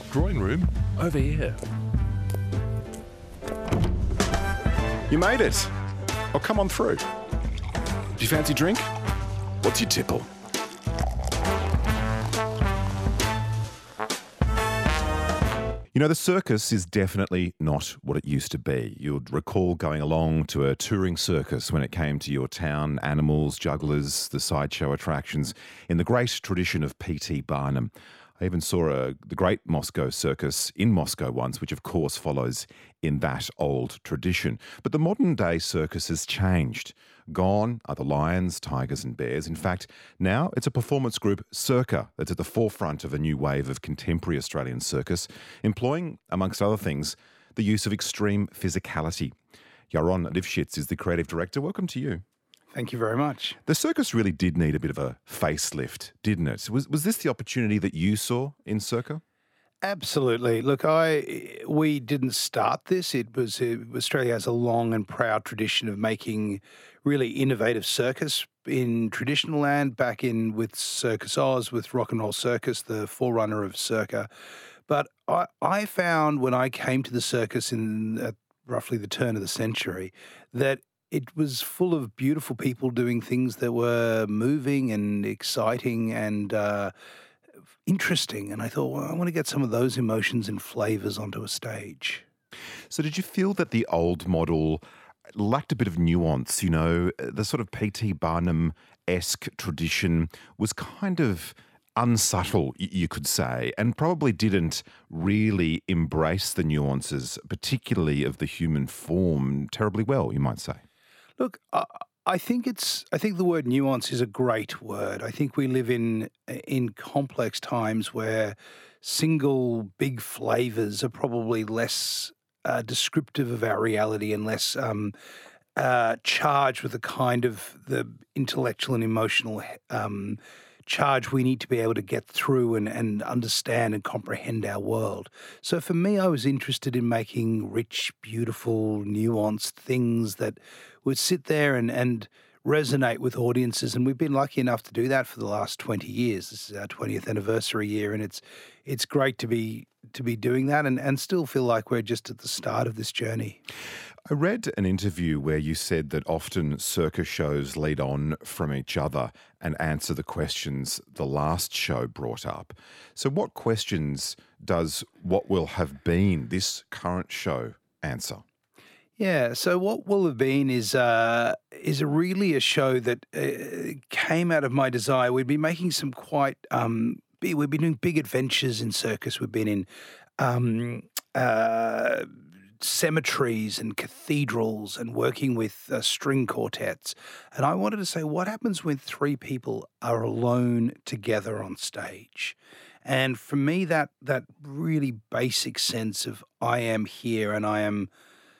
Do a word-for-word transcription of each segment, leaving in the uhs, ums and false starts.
Drawing room over here. You made it. Oh, come on through. Do you fancy a drink? What's your tipple? You know, the circus is definitely not what it used to be. You'd recall going along to a touring circus when it came to your town, animals, jugglers, the sideshow attractions, in the great tradition of P T Barnum. I even saw a, the Great Moscow Circus in Moscow once, which of course follows in that old tradition. But the modern day circus has changed. Gone are the lions, tigers and bears. In fact, now it's a performance group, Circa, that's at the forefront of a new wave of contemporary Australian circus, employing, amongst other things, the use of extreme physicality. Yaron Lifshitz is the creative director. Welcome to you. Thank you very much. The circus really did need a bit of a facelift, didn't it? Was was this the opportunity that you saw in Circa? Absolutely. Look, I we didn't start this. It was uh, Australia has a long and proud tradition of making really innovative circus in traditional land. Back in with Circus Oz, with Rock and Roll Circus, the forerunner of Circa. But I I found when I came to the circus in at roughly the turn of the century that it was full of beautiful people doing things that were moving and exciting and uh, interesting. And I thought, well, I want to get some of those emotions and flavors onto a stage. So did you feel that the old model lacked a bit of nuance? You know, the sort of P T Barnum-esque tradition was kind of unsubtle, you could say, and probably didn't really embrace the nuances, particularly of the human form, terribly well, you might say. Look, I, I think it's. I think the word nuance is a great word. I think we live in in complex times where single big flavors are probably less uh, descriptive of our reality and less um, uh, charged with the kind of the intellectual and emotional um, charge we need to be able to get through and, and understand and comprehend our world. So for me, I was interested in making rich, beautiful, nuanced things that would sit there and, and resonate with audiences. And we've been lucky enough to do that for the last twenty years. This is our twentieth anniversary year, and it's it's great to be to be doing that and, and still feel like we're just at the start of this journey. I read an interview where you said that often circus shows lead on from each other and answer the questions the last show brought up. So what questions does what will have been this current show answer? Yeah, so what will have been is uh, is a really a show that uh, came out of my desire. We'd been making some quite um, big, we've been doing big adventures in circus. We've been in um, uh, cemeteries and cathedrals and working with uh, string quartets. And I wanted to say, what happens when three people are alone together on stage? And for me, that that really basic sense of I am here and I am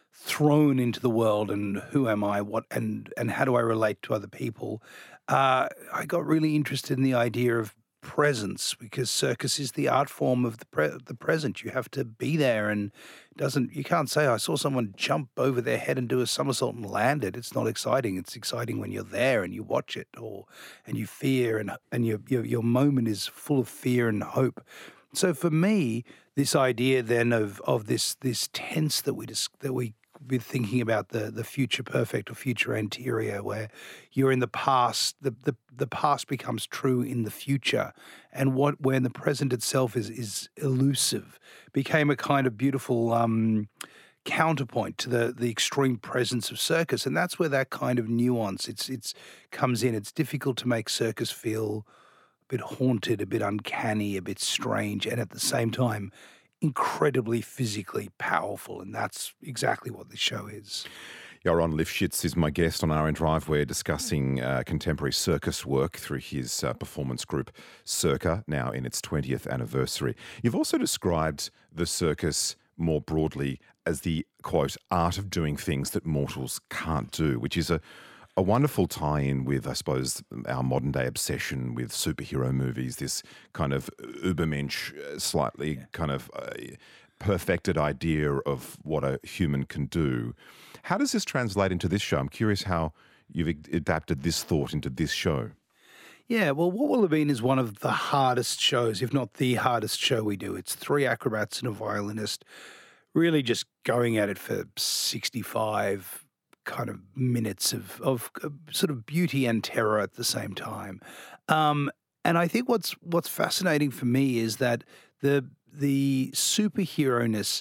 thrown into the world and who am I, what and and how do I relate to other people? Uh, I got really interested in the idea of presence because circus is the art form of the pre- the present. You have to be there, and it doesn't you can't say I saw someone jump over their head and do a somersault and land it. It's not exciting. It's exciting when you're there and you watch it, or and you fear and and your your, your moment is full of fear and hope. So for me, this idea then of of this this tense that we just that we been thinking about the the future perfect or future anterior, where you're in the past, the the, the past becomes true in the future, and what when the present itself is is elusive, became a kind of beautiful um, counterpoint to the the extreme presence of circus, and that's where that kind of nuance it's it's comes in. It's difficult to make circus feel a bit haunted, a bit uncanny, a bit strange, and at the same time incredibly physically powerful, and that's exactly what this show is. Yaron Lifshitz is my guest on R N Drive. We're discussing uh, contemporary circus work through his uh, performance group Circa, now in its twentieth anniversary. You've also described the circus more broadly as the, quote, art of doing things that mortals can't do, which is a A wonderful tie-in with, I suppose, our modern-day obsession with superhero movies, this kind of Übermensch, slightly yeah. kind of uh, perfected idea of what a human can do. How does this translate into this show? I'm curious how you've adapted this thought into this show. Yeah, well, What Will Have Been is one of the hardest shows, if not the hardest show we do. It's three acrobats and a violinist really just going at it for sixty-five kind of minutes of, of uh, sort of beauty and terror at the same time. Um, and I think what's what's fascinating for me is that the the superhero-ness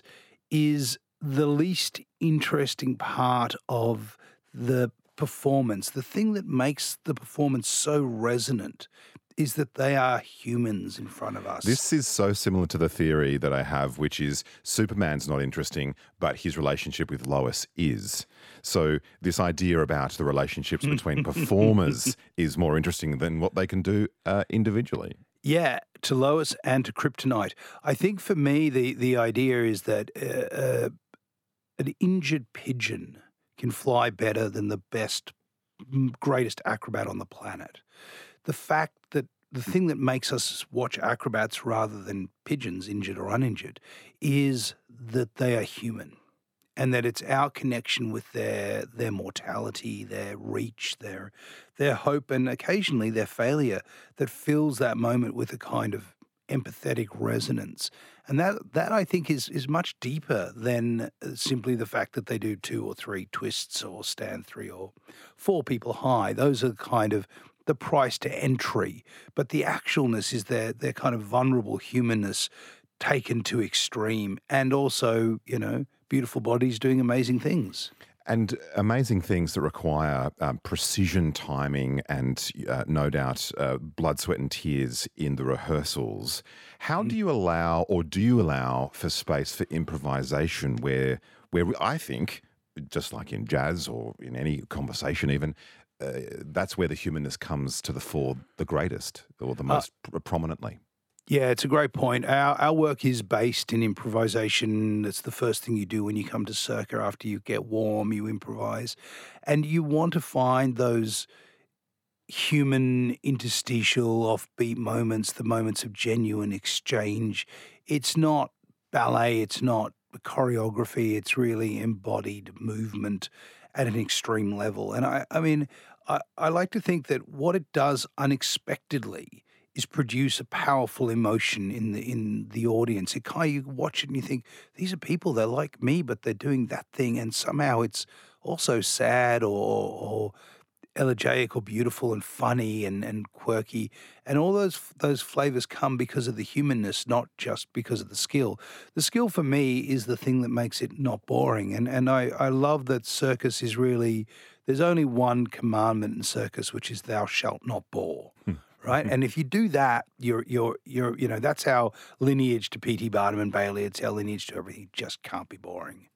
is the least interesting part of the performance. The thing that makes the performance so resonant is that they are humans in front of us. This is so similar to the theory that I have, which is Superman's not interesting, but his relationship with Lois is. So this idea about the relationships between performers is more interesting than what they can do uh, individually. Yeah, to Lois and to Kryptonite. I think for me, the, the idea is that uh, uh, an injured pigeon can fly better than the best, m- greatest acrobat on the planet. The fact that the thing that makes us watch acrobats rather than pigeons, injured or uninjured, is that they are human and that it's our connection with their their mortality, their reach, their their hope, and occasionally their failure that fills that moment with a kind of empathetic resonance. And that that I think is is much deeper than uh, simply the fact that they do two or three twists or stand three or four people high. Those are kind of the price to entry. But the actualness is their their kind of vulnerable humanness taken to extreme, and also, you know, beautiful bodies doing amazing things. And amazing things that require um, precision timing and uh, no doubt uh, blood, sweat and tears in the rehearsals. How do you allow, or do you allow, for space for improvisation where, where I think, just like in jazz or in any conversation even, uh, that's where the humanness comes to the fore the greatest or the most uh, prominently? Yeah, it's a great point. Our our work is based in improvisation. It's the first thing you do when you come to Circa. After you get warm, you improvise. And you want to find those human interstitial offbeat moments, the moments of genuine exchange. It's not ballet, it's not choreography, it's really embodied movement at an extreme level. And I, I mean, I, I like to think that what it does unexpectedly is produce a powerful emotion in the in the audience. It kind of, you watch it and you think, these are people, they're like me, but they're doing that thing, and somehow it's also sad or or elegiac or beautiful and funny and, and quirky. And all those those flavors come because of the humanness, not just because of the skill. The skill for me is the thing that makes it not boring. And and I, I love that circus is really, there's only one commandment in circus, which is thou shalt not bore. Right, and if you do that, you're you're you're you know, that's our lineage to P T Barnum and Bailey. It's our lineage to everything. It just can't be boring.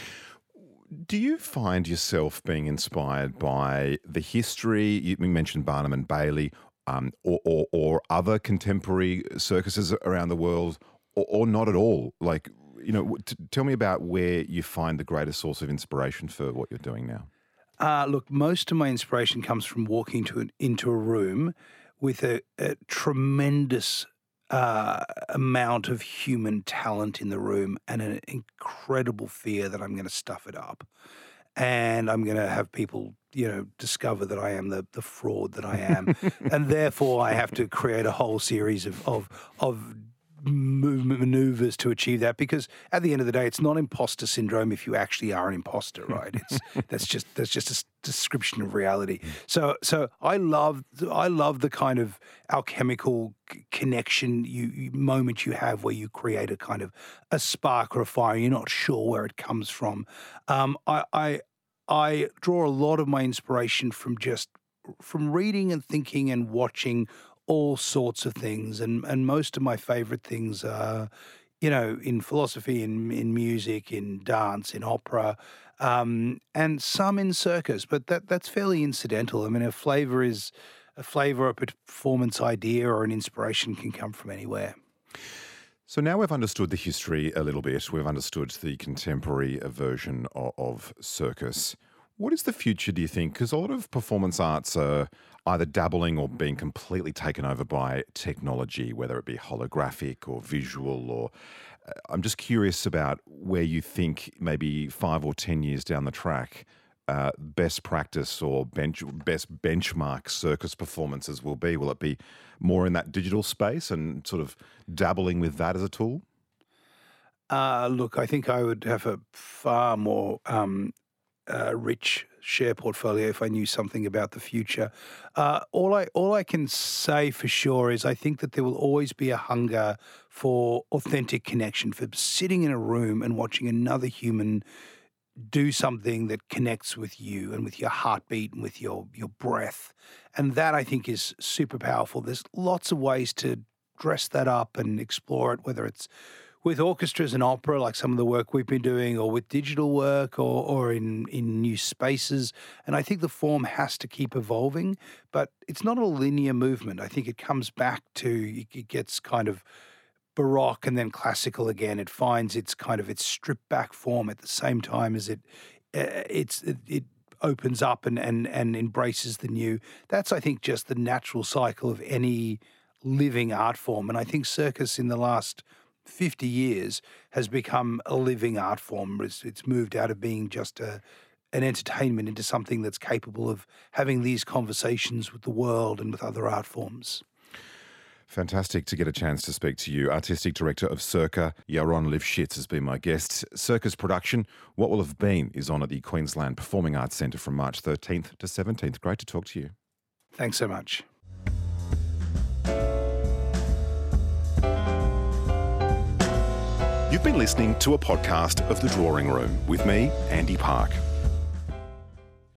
Do you find yourself being inspired by the history? You mentioned Barnum and Bailey, um, or, or or other contemporary circuses around the world, or, or not at all. Like, you know, t- tell me about where you find the greatest source of inspiration for what you're doing now. Uh, look, most of my inspiration comes from walking to an, into a room with a, a tremendous uh, amount of human talent in the room and an incredible fear that I'm going to stuff it up. And I'm going to have people, you know, discover that I am the, the fraud that I am. And therefore I have to create a whole series of, of, of maneuvers to achieve that, because at the end of the day, it's not imposter syndrome if you actually are an imposter, right? It's that's just that's just a s- description of reality. So so I love I love the kind of alchemical c- connection you, you moment you have where you create a kind of a spark or a fire. You're not sure where it comes from. Um, I I I draw a lot of my inspiration from just from reading and thinking and watching all sorts of things, and and most of my favorite things are, you know, in philosophy, in in music, in dance, in opera, um, and some in circus. But that that's fairly incidental. I mean, a flavor is a flavor, a performance idea, or an inspiration can come from anywhere. So now we've understood the history a little bit. We've understood the contemporary version of, of circus. What is the future, do you think? Because a lot of performance arts are either dabbling or being completely taken over by technology, whether it be holographic or visual. Or uh, I'm just curious about where you think maybe five or ten years down the track, uh, best practice or bench, best benchmark circus performances will be? Will it be more in that digital space and sort of dabbling with that as a tool? Uh, look, I think I would have a far more um, uh, rich share portfolio if I knew something about the future. Uh, all I all I can say for sure is I think that there will always be a hunger for authentic connection, for sitting in a room and watching another human do something that connects with you and with your heartbeat and with your your breath. And that I think is super powerful. There's lots of ways to dress that up and explore it, whether it's with orchestras and opera, like some of the work we've been doing, or with digital work, or, or in, in new spaces. And I think the form has to keep evolving, but it's not a linear movement. I think it comes back to, it gets kind of Baroque and then classical again. It finds its kind of its stripped back form at the same time as it uh, it's it, it opens up and, and, and embraces the new. That's, I think, just the natural cycle of any living art form. And I think circus in the last fifty years has become a living art form. It's, it's moved out of being just a, an entertainment into something that's capable of having these conversations with the world and with other art forms. Fantastic to get a chance to speak to you. Artistic Director of Circa, Yaron Lifshitz, has been my guest. Circus production, What Will Have Been, is on at the Queensland Performing Arts Centre from March thirteenth to seventeenth. Great to talk to you. Thanks so much. You've been listening to a podcast of The Drawing Room with me, Andy Park.